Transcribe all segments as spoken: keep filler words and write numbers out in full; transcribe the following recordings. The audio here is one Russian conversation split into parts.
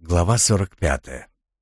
Глава сорок пятая.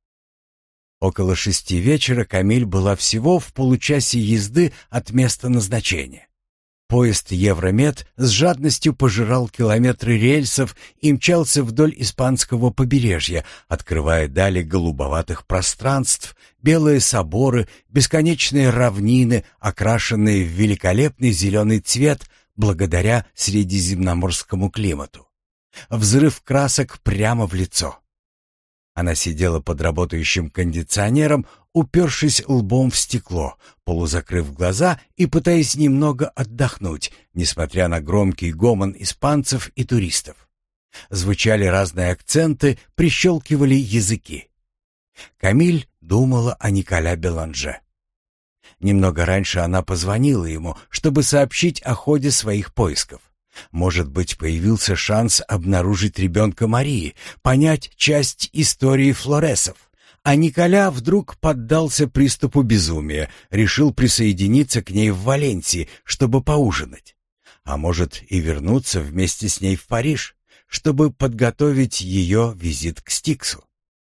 Около шести вечера Камиль была всего в получасе езды от места назначения. Поезд Евромед с жадностью пожирал километры рельсов и мчался вдоль испанского побережья, открывая дали голубоватых пространств, белые соборы, бесконечные равнины, окрашенные в великолепный зеленый цвет благодаря средиземноморскому климату. Взрыв красок прямо в лицо. Она сидела под работающим кондиционером, упершись лбом в стекло, полузакрыв глаза и пытаясь немного отдохнуть, несмотря на громкий гомон испанцев и туристов. Звучали разные акценты, прищелкивали языки. Камиль думала о Николя Беланже. Немного раньше она позвонила ему, чтобы сообщить о ходе своих поисков. Может быть, появился шанс обнаружить ребенка Марии, понять часть истории Флоресов. А Николя вдруг поддался приступу безумия, решил присоединиться к ней в Валенсии, чтобы поужинать. А может, и вернуться вместе с ней в Париж, чтобы подготовить ее визит к Стиксу.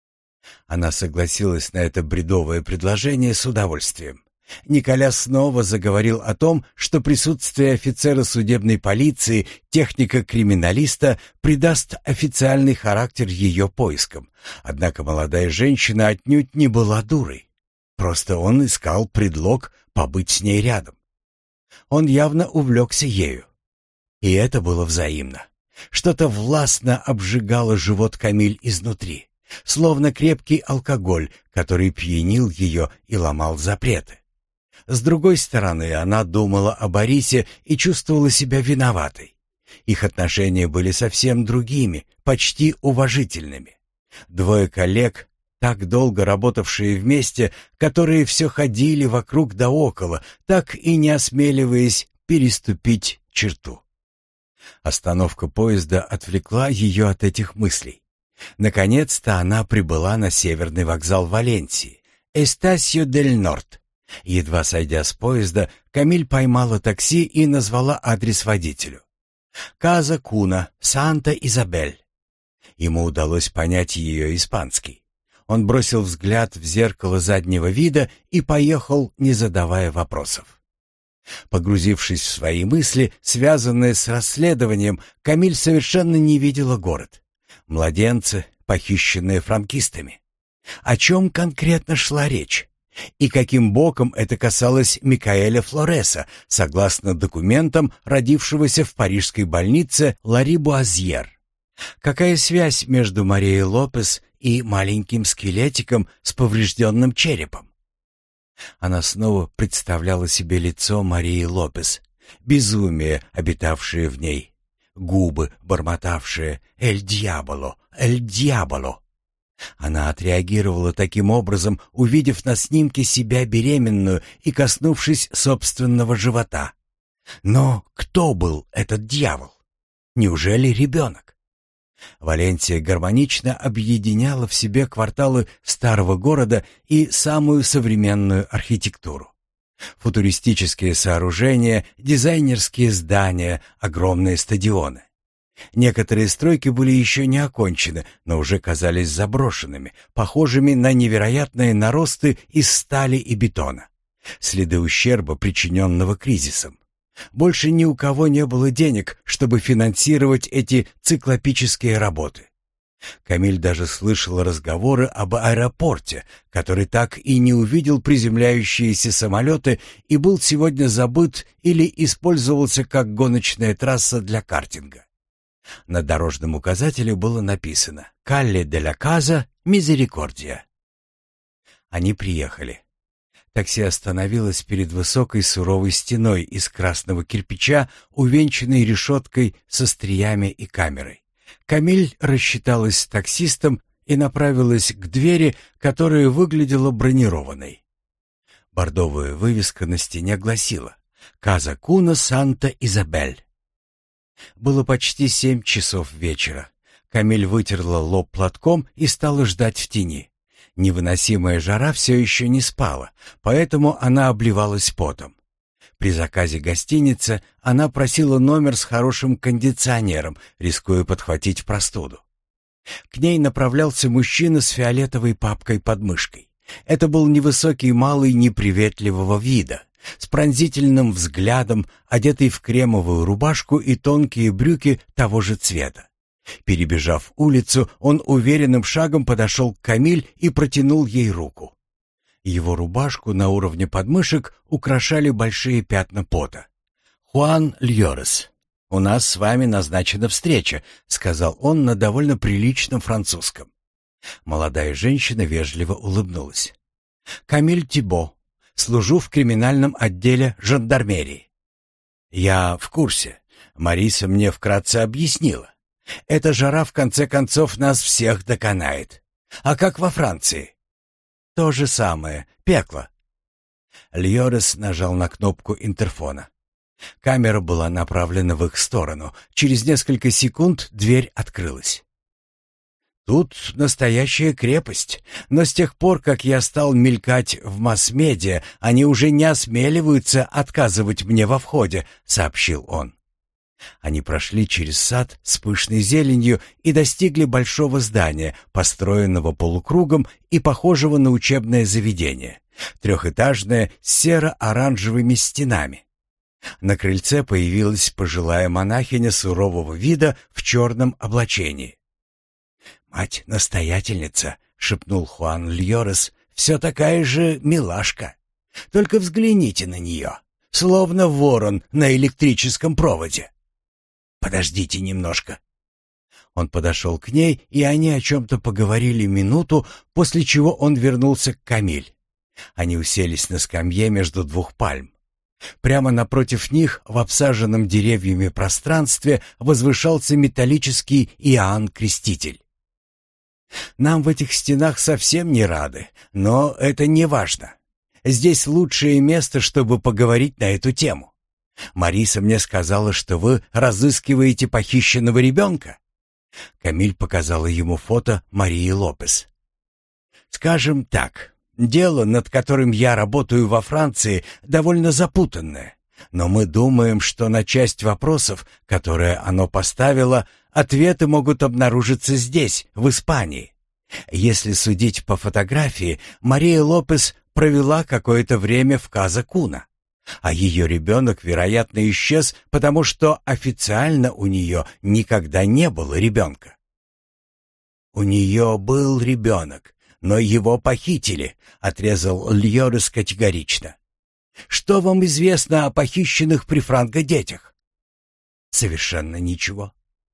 Она согласилась на это бредовое предложение с удовольствием. Николя снова заговорил о том, что присутствие офицера судебной полиции, техника-криминалиста, придаст официальный характер ее поискам. Однако молодая женщина отнюдь не была дурой. Просто он искал предлог побыть с ней рядом. Он явно увлекся ею. И это было взаимно. Что-то властно обжигало живот Камиль изнутри, словно крепкий алкоголь, который пьянил ее и ломал запреты. С другой стороны, она думала о Борисе и чувствовала себя виноватой. Их отношения были совсем другими, почти уважительными. Двое коллег, так долго работавшие вместе, которые все ходили вокруг да около, так и не осмеливаясь переступить черту. Остановка поезда отвлекла ее от этих мыслей. Наконец-то она прибыла на северный вокзал Валенсии, Эстасио дель Норд. Едва сойдя с поезда, Камиль поймала такси и назвала адрес водителю. «Каза Куна, Санта-Изабель». Ему удалось понять ее испанский. Он бросил взгляд в зеркало заднего вида и поехал, не задавая вопросов. Погрузившись в свои мысли, связанные с расследованием, Камиль совершенно не видела город. Младенцы, похищенные франкистами. О чем конкретно шла речь? И каким боком это касалось Микаэля Флореса, согласно документам родившегося в парижской больнице Лари Буазьер? Какая связь между Марией Лопес и маленьким скелетиком с поврежденным черепом? Она снова представляла себе лицо Марии Лопес, безумие, обитавшее в ней, губы, бормотавшие «Эль дьяволо! Эль дьяволо!». Она отреагировала таким образом, увидев на снимке себя беременную и коснувшись собственного живота. Но кто был этот дьявол? Неужели ребенок? Валенсия гармонично объединяла в себе кварталы старого города и самую современную архитектуру. Футуристические сооружения, дизайнерские здания, огромные стадионы. Некоторые стройки были еще не окончены, но уже казались заброшенными, похожими на невероятные наросты из стали и бетона. Следы ущерба, причиненного кризисом. Больше ни у кого не было денег, чтобы финансировать эти циклопические работы. Камиль даже слышал разговоры об аэропорте, который так и не увидел приземляющиеся самолеты и был сегодня забыт или использовался как гоночная трасса для картинга. На дорожном указателе было написано «Калле де ла Каза Мизерикордия». Они приехали. Такси остановилось перед высокой суровой стеной из красного кирпича, увенчанной решеткой со стриями и камерой. Камиль рассчиталась с таксистом и направилась к двери, которая выглядела бронированной. Бордовая вывеска на стене гласила «Каза Куна Санта-Изабель». Было почти семь часов вечера. Камиль вытерла лоб платком и стала ждать в тени. Невыносимая жара все еще не спала, поэтому она обливалась потом. При заказе гостиницы она просила номер с хорошим кондиционером, рискуя подхватить простуду. К ней направлялся мужчина с фиолетовой папкой под мышкой. Это был невысокий малый неприветливого вида, с пронзительным взглядом, одетый в кремовую рубашку и тонкие брюки того же цвета. Перебежав улицу, он уверенным шагом подошел к Камиль и протянул ей руку. Его рубашку на уровне подмышек украшали большие пятна пота. «Хуан Льорес, у нас с вами назначена встреча», — сказал он на довольно приличном французском. Молодая женщина вежливо улыбнулась. «Камиль Тибо, служу в криминальном отделе жандармерии». «Я в курсе. Мариса мне вкратце объяснила. Эта жара в конце концов нас всех доконает. А как во Франции?» «То же самое. Пекло». Льорес нажал на кнопку интерфона. Камера была направлена в их сторону. Через несколько секунд дверь открылась. «Тут настоящая крепость, но с тех пор, как я стал мелькать в масс-медиа, они уже не осмеливаются отказывать мне во входе», — сообщил он. Они прошли через сад с пышной зеленью и достигли большого здания, построенного полукругом и похожего на учебное заведение, трехэтажное с серо-оранжевыми стенами. На крыльце появилась пожилая монахиня сурового вида в черном облачении. «Мать-настоятельница», — шепнул Хуан Льорес, — «все такая же милашка. Только взгляните на нее, словно ворон на электрическом проводе. Подождите немножко». Он подошел к ней, и они о чем-то поговорили минуту, после чего он вернулся к Камиль. Они уселись на скамье между двух пальм. Прямо напротив них, в обсаженном деревьями пространстве, возвышался металлический Иоанн Креститель. «Нам в этих стенах совсем не рады, но это не важно. Здесь лучшее место, чтобы поговорить на эту тему. Мариса мне сказала, что вы разыскиваете похищенного ребенка». Камиль показала ему фото Марии Лопес. «Скажем так, дело, над которым я работаю во Франции, довольно запутанное, но мы думаем, что на часть вопросов, которые оно поставило, ответы могут обнаружиться здесь, в Испании. Если судить по фотографии, Мария Лопес провела какое-то время в Каза-Куна, а ее ребенок, вероятно, исчез, потому что официально у нее никогда не было ребенка». «У нее был ребенок, но его похитили», — отрезал Льорес категорично. «Что вам известно о похищенных при Франко детях?» «Совершенно ничего».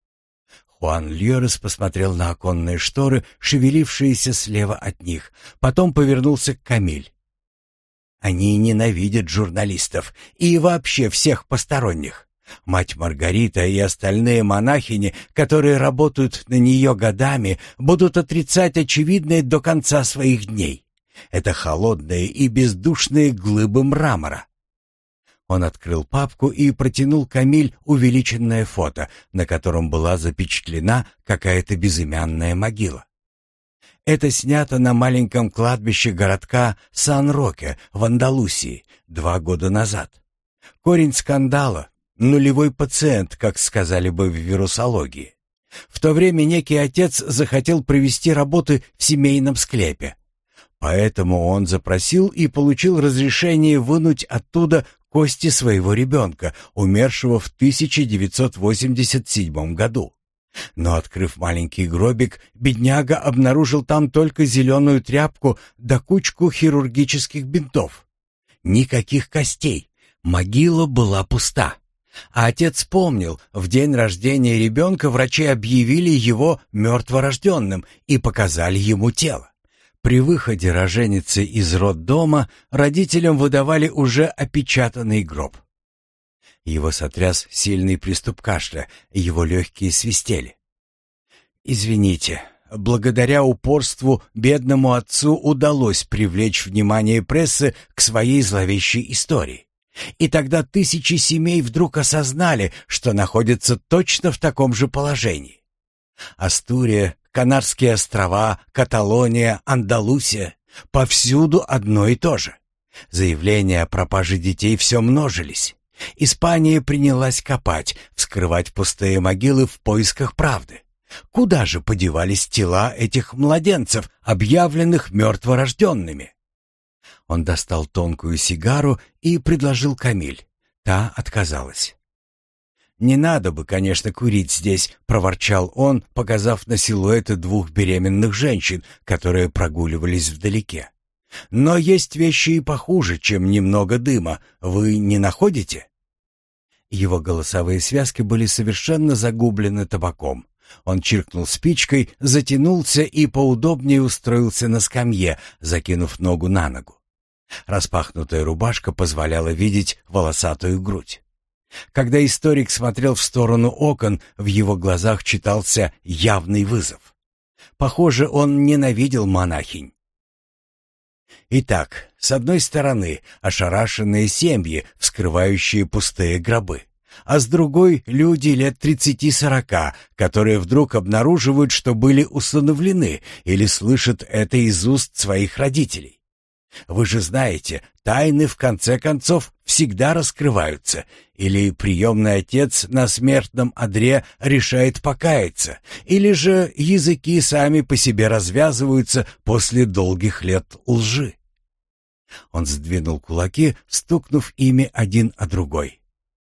Хуан Льорес посмотрел на оконные шторы, шевелившиеся слева от них, потом повернулся к Камиль. «Они ненавидят журналистов и вообще всех посторонних. Мать Маргарита и остальные монахини, которые работают на нее годами, будут отрицать очевидное до конца своих дней. Это холодные и бездушные глыбы мрамора». Он открыл папку и протянул Камиль увеличенное фото, на котором была запечатлена какая-то безымянная могила. Это снято на маленьком кладбище городка Сан-Роке в Андалусии два года назад. Корень скандала — нулевой пациент, как сказали бы в вирусологии. В то время некий отец захотел провести работы в семейном склепе. Поэтому он запросил и получил разрешение вынуть оттуда кости своего ребенка, умершего в тысяча девятьсот восемьдесят седьмом году. Но, открыв маленький гробик, бедняга обнаружил там только зеленую тряпку да кучку хирургических бинтов. Никаких костей. Могила была пуста. А отец помнил, в день рождения ребенка врачи объявили его мертворожденным и показали ему тело. При выходе роженицы из роддома родителям выдавали уже опечатанный гроб. Его сотряс сильный приступ кашля, его легкие свистели. «Извините, благодаря упорству бедному отцу удалось привлечь внимание прессы к своей зловещей истории. И тогда тысячи семей вдруг осознали, что находятся точно в таком же положении. Астурия, Канарские острова, Каталония, Андалусия — повсюду одно и то же. Заявления о пропаже детей все множились. Испания принялась копать, вскрывать пустые могилы в поисках правды. Куда же подевались тела этих младенцев, объявленных мертворожденными? Он достал тонкую сигару и предложил Камиль. Та отказалась. «Не надо бы, конечно, курить здесь», — проворчал он, показав на силуэты двух беременных женщин, которые прогуливались вдалеке. «Но есть вещи и похуже, чем немного дыма. Вы не находите?» Его голосовые связки были совершенно загублены табаком. Он чиркнул спичкой, затянулся и поудобнее устроился на скамье, закинув ногу на ногу. Распахнутая рубашка позволяла видеть волосатую грудь. Когда историк смотрел в сторону окон, в его глазах читался явный вызов. Похоже, он ненавидел монахинь. Итак, с одной стороны ошарашенные семьи, вскрывающие пустые гробы, а с другой люди лет тридцати-сорока, которые вдруг обнаруживают, что были усыновлены, или слышат это из уст своих родителей. Вы же знаете, тайны в конце концов всегда раскрываются, или приемный отец на смертном одре решает покаяться, или же языки сами по себе развязываются после долгих лет лжи. Он сдвинул кулаки, стукнув ими один о другой.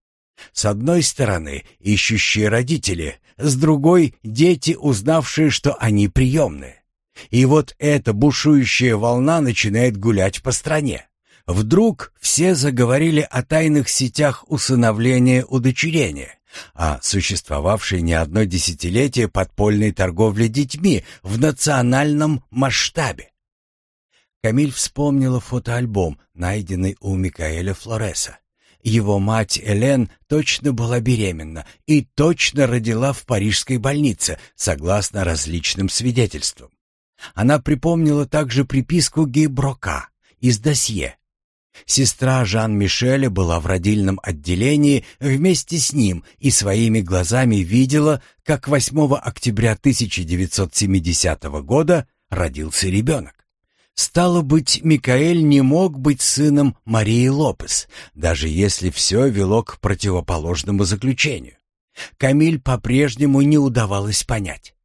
С одной стороны ищущие родители, с другой дети, узнавшие, что они приемные. И вот эта бушующая волна начинает гулять по стране. Вдруг все заговорили о тайных сетях усыновления-удочерения, о существовавшей не одно десятилетие подпольной торговли детьми в национальном масштабе. Камиль вспомнила фотоальбом, найденный у Микаэля Флореса. Его мать Элен точно была беременна и точно родила в парижской больнице, согласно различным свидетельствам. Она припомнила также приписку Гейброка из досье. Сестра Жан-Мишеля была в родильном отделении вместе с ним и своими глазами видела, как восьмого октября тысяча девятьсот семидесятого года родился ребенок. Стало быть, Микаэль не мог быть сыном Марии Лопес, даже если все вело к противоположному заключению. Камиль по-прежнему не удавалось понять.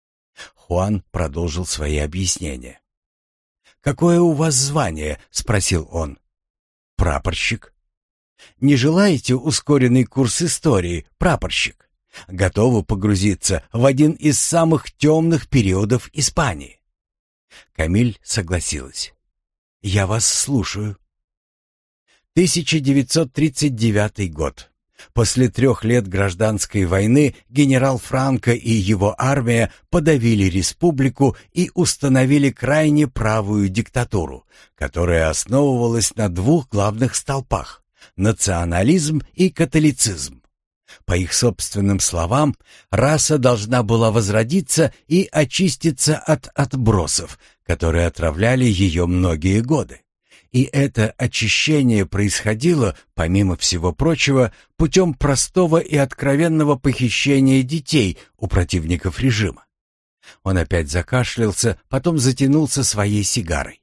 Хуан продолжил свои объяснения. «Какое у вас звание?» — спросил он. «Прапорщик». «Не желаете ускоренный курс истории, прапорщик? Готовы погрузиться в один из самых темных периодов Испании?» Камиль согласилась. «Я вас слушаю». тысяча девятьсот тридцать девятый год. После трех лет гражданской войны генерал Франко и его армия подавили республику и установили крайне правую диктатуру, которая основывалась на двух главных столпах – национализм и католицизм. По их собственным словам, раса должна была возродиться и очиститься от отбросов, которые отравляли ее многие годы. И это очищение происходило, помимо всего прочего, путем простого и откровенного похищения детей у противников режима. Он опять закашлялся, потом затянулся своей сигарой.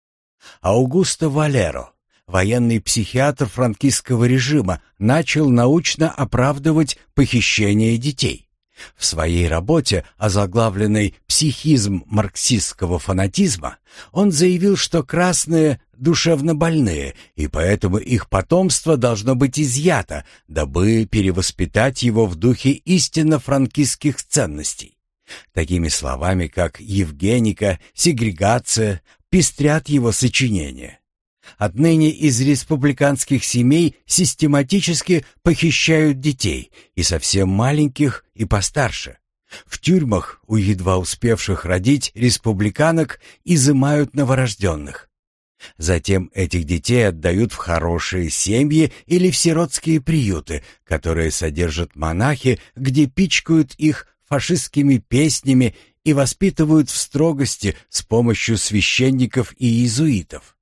Аугусто Валеро, военный психиатр франкистского режима, начал научно оправдывать похищение детей. В своей работе, озаглавленной «Психизм марксистского фанатизма», он заявил, что красные душевно больные, и поэтому их потомство должно быть изъято, дабы перевоспитать его в духе истинно франкистских ценностей. Такими словами, как «евгеника», «сегрегация» пестрят его сочинения. Отныне из республиканских семей систематически похищают детей, и совсем маленьких, и постарше. В тюрьмах у едва успевших родить республиканок изымают новорожденных. Затем этих детей отдают в хорошие семьи или в сиротские приюты, которые содержат монахи, где пичкают их фашистскими песнями и воспитывают в строгости с помощью священников и иезуитов.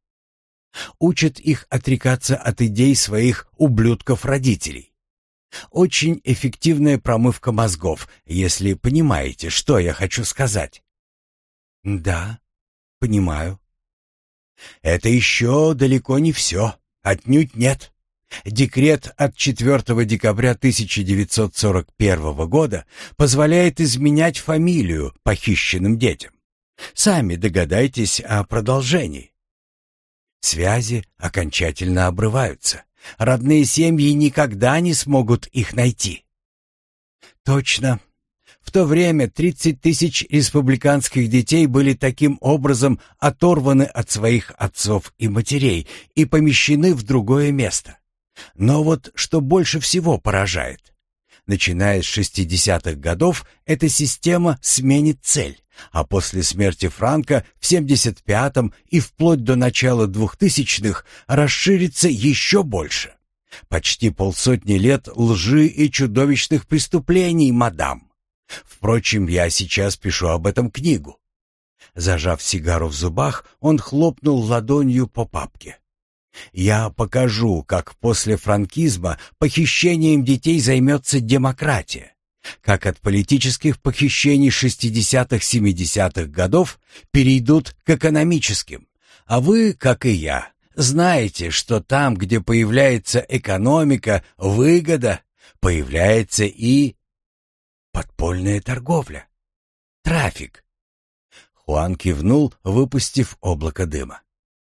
Учат их отрекаться от идей своих ублюдков-родителей. Очень эффективная промывка мозгов, если понимаете, что я хочу сказать. Да, понимаю. Это еще далеко не все, отнюдь нет. Декрет от четвёртого декабря тысяча девятьсот сорок первого года позволяет изменять фамилию похищенным детям. Сами догадайтесь о продолжении. Связи окончательно обрываются. Родные семьи никогда не смогут их найти. Точно. В то время тридцать тысяч республиканских детей были таким образом оторваны от своих отцов и матерей и помещены в другое место. Но вот что больше всего поражает. Начиная с шестидесятых годов эта система сменит цель, а после смерти Франко в семьдесят пятом и вплоть до начала двухтысячных расширится еще больше. Почти полсотни лет лжи и чудовищных преступлений, мадам. Впрочем, я сейчас пишу об этом книгу. Зажав сигару в зубах, он хлопнул ладонью по папке. Я покажу, как после франкизма похищением детей займется демократия, как от политических похищений шестидесятых-семидесятых годов перейдут к экономическим. А вы, как и я, знаете, что там, где появляется экономика, выгода, появляется и подпольная торговля, трафик. Хуан кивнул, выпустив облако дыма.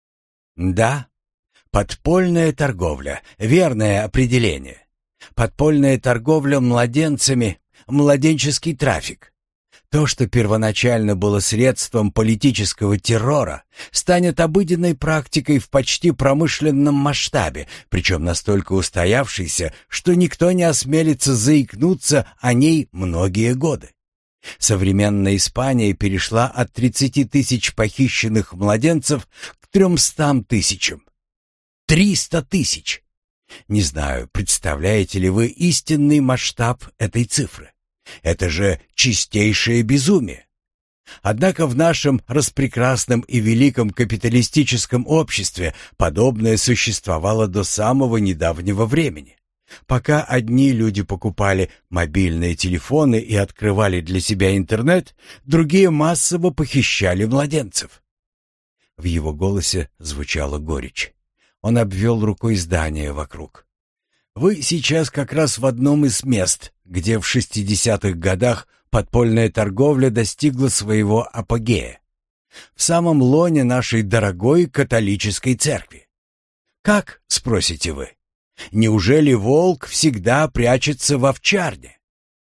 Да, подпольная торговля — верное определение. Подпольная торговля младенцами, младенческий трафик. То, что первоначально было средством политического террора, станет обыденной практикой в почти промышленном масштабе, причем настолько устоявшейся, что никто не осмелится заикнуться о ней многие годы. Современная Испания перешла от тридцати тысяч похищенных младенцев к трёмстам тысячам. Триста тысяч! Не знаю, представляете ли вы истинный масштаб этой цифры. Это же чистейшее безумие. Однако в нашем распрекрасном и великом капиталистическом обществе подобное существовало до самого недавнего времени. Пока одни люди покупали мобильные телефоны и открывали для себя интернет, другие массово похищали младенцев. В его голосе звучала горечь. Он обвел рукой здания вокруг. Вы сейчас как раз в одном из мест, где в шестидесятых годах подпольная торговля достигла своего апогея. В самом лоне нашей дорогой католической церкви. Как, спросите вы? Неужели волк всегда прячется в овчарне?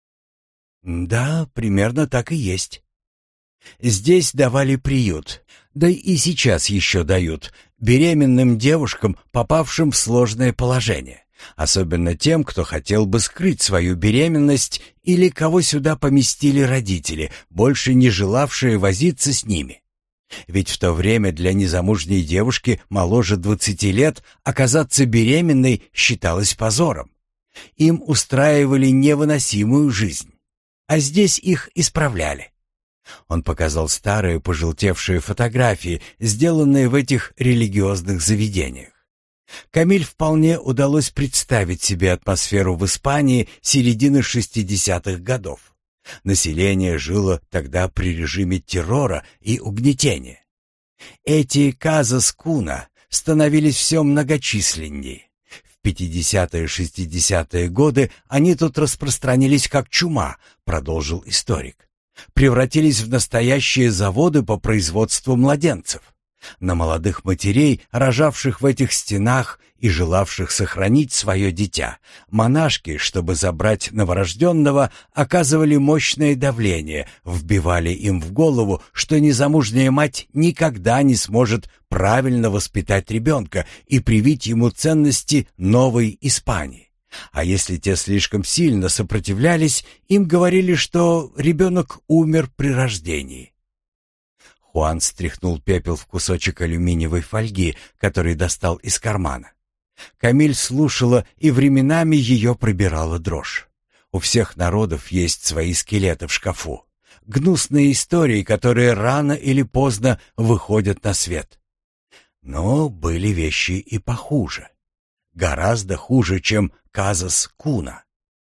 Да, примерно так и есть. Здесь давали приют, да и сейчас еще дают, беременным девушкам, попавшим в сложное положение. Особенно тем, кто хотел бы скрыть свою беременность или кого сюда поместили родители, больше не желавшие возиться с ними. Ведь в то время для незамужней девушки моложе двадцати лет оказаться беременной считалось позором. Им устраивали невыносимую жизнь, а здесь их исправляли. Он показал старые пожелтевшие фотографии, сделанные в этих религиозных заведениях. Камиль вполне удалось представить себе атмосферу в Испании середины шестидесятых годов. Население жило тогда при режиме террора и угнетения. Эти казас куна становились все многочисленнее. В пятидесятые-шестидесятые годы они тут распространились как чума, продолжил историк. Превратились в настоящие заводы по производству младенцев. На молодых матерей, рожавших в этих стенах и желавших сохранить свое дитя, монашки, чтобы забрать новорожденного, оказывали мощное давление, вбивали им в голову, что незамужняя мать никогда не сможет правильно воспитать ребенка и привить ему ценности новой Испании. А если те слишком сильно сопротивлялись, им говорили, что ребенок умер при рождении. Хуан стряхнул пепел в кусочек алюминиевой фольги, который достал из кармана. Камиль слушала, и временами ее пробирала дрожь. У всех народов есть свои скелеты в шкафу. Гнусные истории, которые рано или поздно выходят на свет. Но были вещи и похуже. Гораздо хуже, чем казас Куна.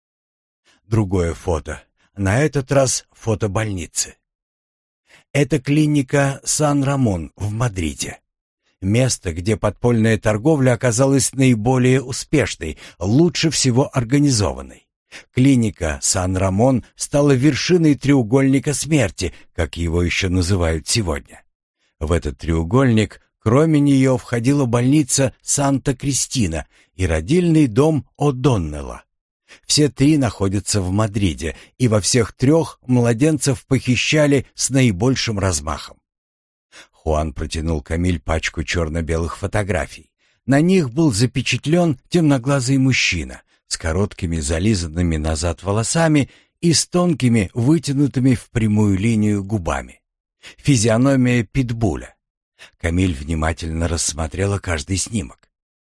Другое фото. На этот раз фото больницы. Это клиника Сан-Рамон в Мадриде. Место, где подпольная торговля оказалась наиболее успешной, лучше всего организованной. Клиника Сан-Рамон стала вершиной треугольника смерти, как его еще называют сегодня. В этот треугольник, кроме нее, входила больница Санта-Кристина и родильный дом О'Доннелла. Все три находятся в Мадриде, и во всех трех младенцев похищали с наибольшим размахом. Хуан протянул Камиль пачку черно-белых фотографий. На них был запечатлен темноглазый мужчина с короткими зализанными назад волосами и с тонкими, вытянутыми в прямую линию губами. Физиономия питбуля. Камиль внимательно рассмотрела каждый снимок.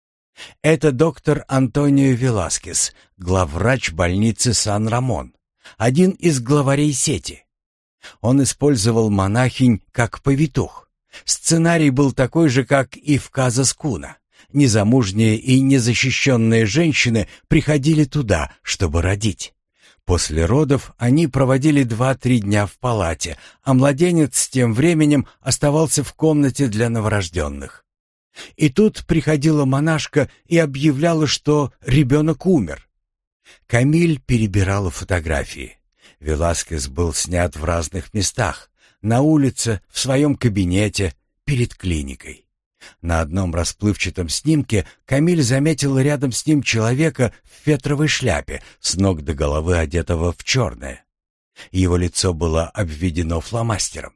Это доктор Антонио Веласкес, главврач больницы Сан-Рамон, один из главарей сети. Он использовал монахинь как повитух. Сценарий был такой же, как и в Казас Куна. Незамужние и незащищенные женщины приходили туда, чтобы родить. После родов они проводили два-три дня в палате, а младенец тем временем оставался в комнате для новорожденных. И тут приходила монашка и объявляла, что ребенок умер. Камиль перебирала фотографии. Веласкес был снят в разных местах: на улице, в своем кабинете, перед клиникой. На одном расплывчатом снимке Камиль заметила рядом с ним человека в фетровой шляпе, с ног до головы одетого в черное. Его лицо было обведено фломастером.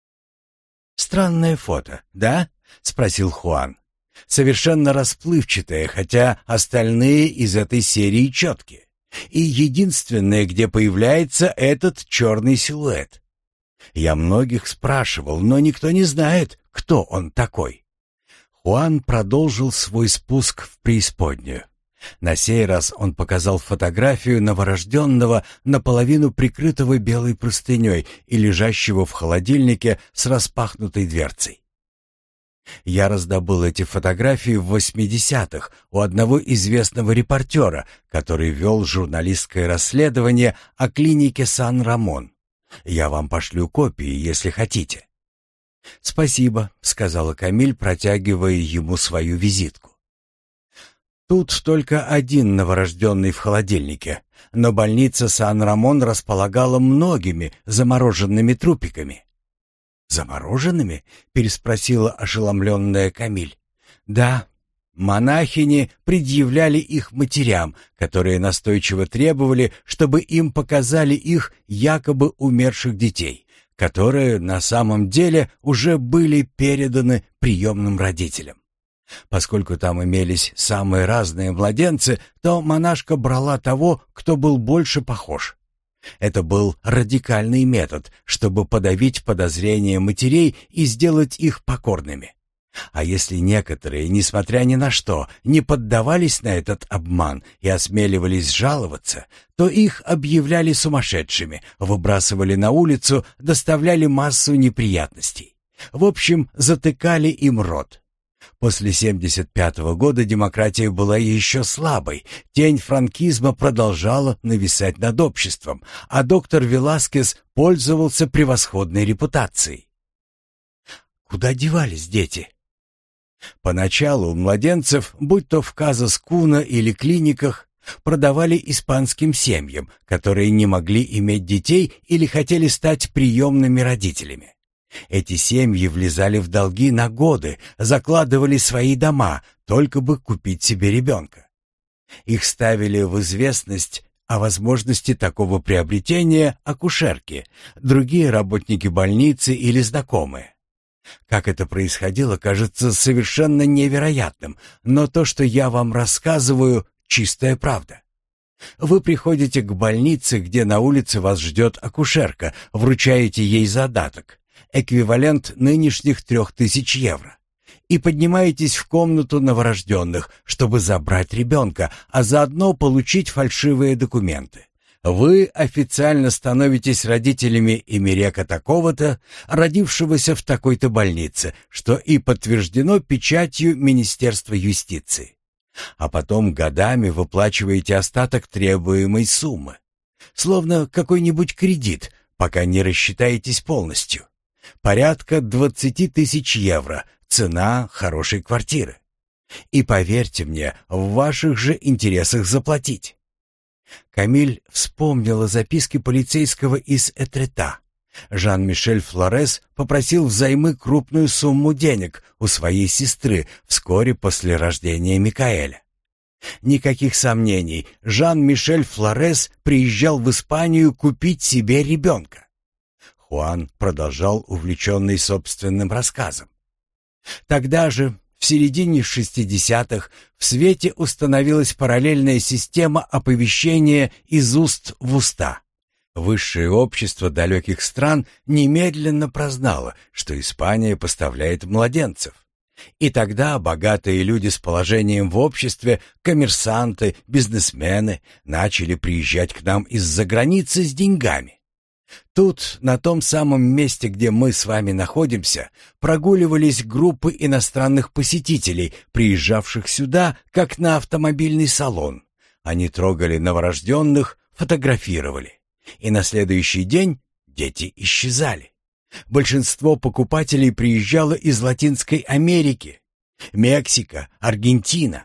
«Странное фото, да?» — спросил Хуан. «Совершенно расплывчатое, хотя остальные из этой серии четкие. И единственное, где появляется этот черный силуэт. Я многих спрашивал, но никто не знает, кто он такой». Хуан продолжил свой спуск в преисподнюю. На сей раз он показал фотографию новорожденного, наполовину прикрытого белой простыней и лежащего в холодильнике с распахнутой дверцей. Я раздобыл эти фотографии в восьмидесятых у одного известного репортера, который вел журналистское расследование о клинике Сан-Рамон. Я вам пошлю копии, если хотите. «Спасибо», — сказала Камиль, протягивая ему свою визитку. Тут только один новорожденный в холодильнике, но больница Сан-Рамон располагала многими замороженными трупиками. «Замороженными?» — переспросила ошеломленная Камиль. «Да, монахини предъявляли их матерям, которые настойчиво требовали, чтобы им показали их якобы умерших детей, которые на самом деле уже были переданы приемным родителям. Поскольку там имелись самые разные младенцы, то монашка брала того, кто был больше похож. Это был радикальный метод, чтобы подавить подозрения матерей и сделать их покорными. А если некоторые, несмотря ни на что, не поддавались на этот обман и осмеливались жаловаться, то их объявляли сумасшедшими, выбрасывали на улицу, доставляли массу неприятностей. В общем, затыкали им рот. После семьдесят пятого года демократия была еще слабой, тень франкизма продолжала нависать над обществом, а доктор Веласкес пользовался превосходной репутацией. Куда девались дети? Поначалу младенцев, будь то в Казас Куна или клиниках, продавали испанским семьям, которые не могли иметь детей или хотели стать приемными родителями. Эти семьи влезали в долги на годы, закладывали свои дома, только бы купить себе ребенка. Их ставили в известность о возможности такого приобретения акушерки, другие работники больницы или знакомые. Как это происходило, кажется совершенно невероятным, но то, что я вам рассказываю, чистая правда. Вы приходите к больнице, где на улице вас ждет акушерка, вручаете ей задаток, эквивалент нынешних трех тысяч евро, и поднимаетесь в комнату новорожденных, чтобы забрать ребенка, а заодно получить фальшивые документы. Вы официально становитесь родителями Эмирека такого-то, родившегося в такой-то больнице, что и подтверждено печатью Министерства юстиции. А потом годами выплачиваете остаток требуемой суммы, словно какой-нибудь кредит, пока не рассчитаетесь полностью. Порядка двадцати тысяч евро — цена хорошей квартиры. И поверьте мне, в ваших же интересах заплатить. Камиль вспомнила записки полицейского из Этрета. Жан-Мишель Флорес попросил взаймы крупную сумму денег у своей сестры вскоре после рождения Микаэля. Никаких сомнений, Жан-Мишель Флорес приезжал в Испанию купить себе ребенка. Хуан продолжал, увлеченный собственным рассказом. Тогда же, в середине шестидесятых, в свете установилась параллельная система оповещения из уст в уста. Высшее общество далеких стран немедленно прознало, что Испания поставляет младенцев. И тогда богатые люди с положением в обществе, коммерсанты, бизнесмены, начали приезжать к нам из-за границы с деньгами. Тут, на том самом месте, где мы с вами находимся, прогуливались группы иностранных посетителей, приезжавших сюда, как на автомобильный салон. Они трогали новорожденных, фотографировали. И на следующий день дети исчезали. Большинство покупателей приезжало из Латинской Америки, Мексика, Аргентина.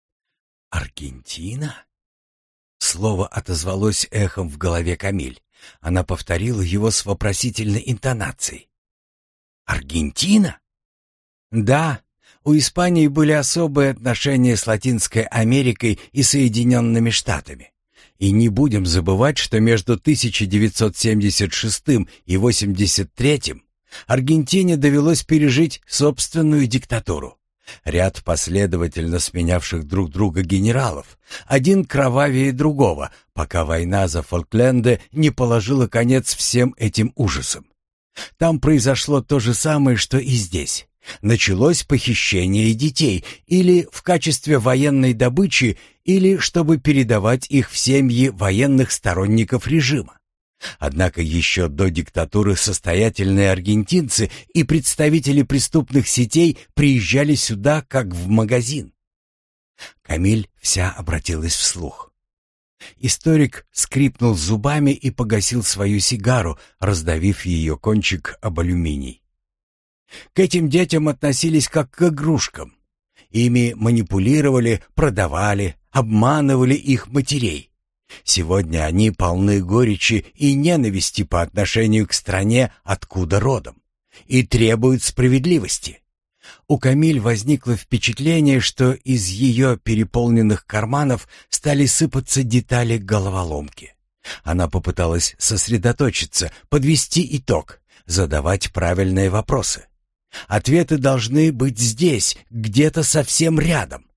Аргентина? Слово отозвалось эхом в голове Камиль. Она повторила его с вопросительной интонацией. «Аргентина?» «Да, у Испании были особые отношения с Латинской Америкой и Соединенными Штатами. И не будем забывать, что между тысяча девятьсот семьдесят шестым и восемьдесят третьим Аргентине довелось пережить собственную диктатуру. Ряд последовательно сменявших друг друга генералов, один кровавее другого, пока война за Фолкленды не положила конец всем этим ужасам. Там произошло то же самое, что и здесь. Началось похищение детей или в качестве военной добычи, или чтобы передавать их в семьи военных сторонников режима. Однако еще до диктатуры состоятельные аргентинцы и представители преступных сетей приезжали сюда как в магазин. Камиль вся обратилась вслух. Историк скрипнул зубами и погасил свою сигару, раздавив ее кончик об алюминий. К этим детям относились как к игрушкам. Ими манипулировали, продавали, обманывали их матерей. Сегодня они полны горечи и ненависти по отношению к стране, откуда родом, и требуют справедливости. У Камиль возникло впечатление, что из ее переполненных карманов стали сыпаться детали головоломки. Она попыталась сосредоточиться, подвести итог, задавать правильные вопросы. Ответы должны быть здесь, где-то совсем рядом.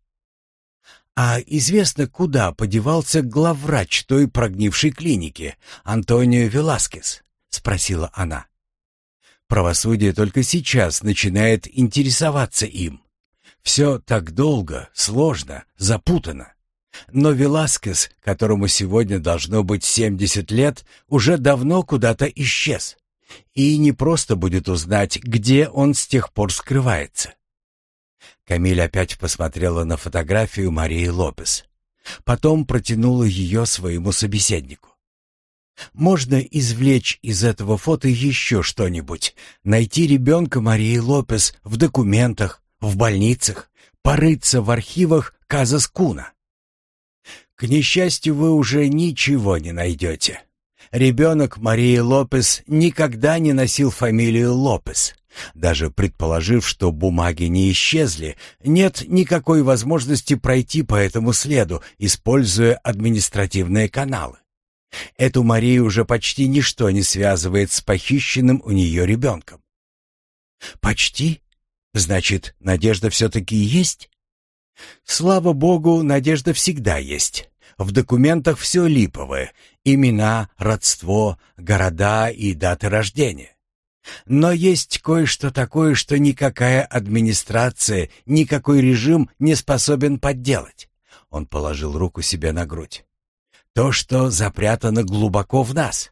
А известно, куда подевался главврач той прогнившей клиники, Антонио Веласкес? Спросила она. Правосудие только сейчас начинает интересоваться им. Все так долго, сложно, запутано. Но Веласкес, которому сегодня должно быть семьдесят лет, уже давно куда-то исчез. И не просто будет узнать, где он с тех пор скрывается. Камиль опять посмотрела на фотографию Марии Лопес. Потом протянула ее своему собеседнику. «Можно извлечь из этого фото еще что-нибудь? Найти ребенка Марии Лопес в документах, в больницах, порыться в архивах Казас Куна?» «К несчастью, вы уже ничего не найдете. Ребенок Марии Лопес никогда не носил фамилию Лопес. Даже предположив, что бумаги не исчезли, нет никакой возможности пройти по этому следу, используя административные каналы. Эту Марию уже почти ничто не связывает с похищенным у нее ребенком». «Почти? Значит, надежда все-таки есть?» «Слава богу, надежда всегда есть. В документах все липовое: имена, родство, города и даты рождения. Но есть кое-что такое, что никакая администрация, никакой режим не способен подделать». Он положил руку себе на грудь. «То, что запрятано глубоко в нас».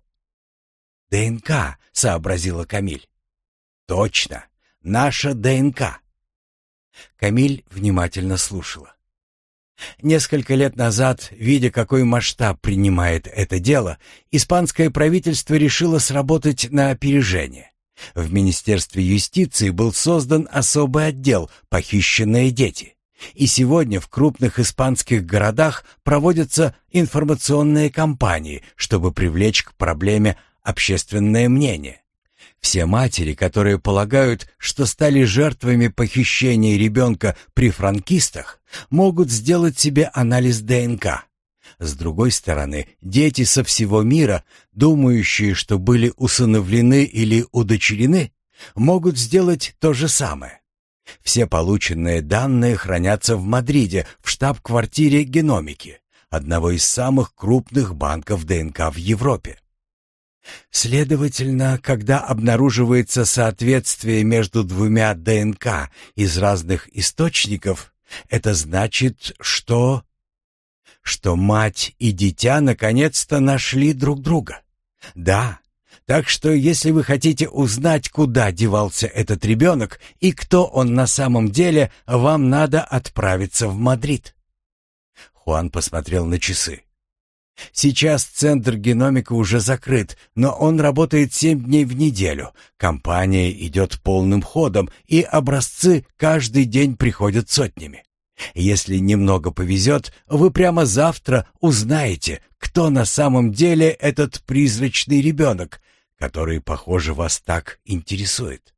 «ДНК», — сообразила Камиль. «Точно, наша ДНК». Камиль внимательно слушала. Несколько лет назад, видя, какой масштаб принимает это дело, испанское правительство решило сработать на опережение. В Министерстве юстиции был создан особый отдел «Похищенные дети». И сегодня в крупных испанских городах проводятся информационные кампании, чтобы привлечь к проблеме общественное мнение. Все матери, которые полагают, что стали жертвами похищения ребенка при франкистах, могут сделать себе анализ ДНК. С другой стороны, дети со всего мира, думающие, что были усыновлены или удочерены, могут сделать то же самое. Все полученные данные хранятся в Мадриде, в штаб-квартире Геномики, одного из самых крупных банков ДНК в Европе. Следовательно, когда обнаруживается соответствие между двумя ДНК из разных источников, это значит, что... что мать и дитя наконец-то нашли друг друга. Да, так что если вы хотите узнать, куда девался этот ребенок и кто он на самом деле, вам надо отправиться в Мадрид. Хуан посмотрел на часы. Сейчас центр Геномика уже закрыт, но он работает семь дней в неделю. Компания идет полным ходом, и образцы каждый день приходят сотнями. Если немного повезет, вы прямо завтра узнаете, кто на самом деле этот призрачный ребенок, который, похоже, вас так интересует.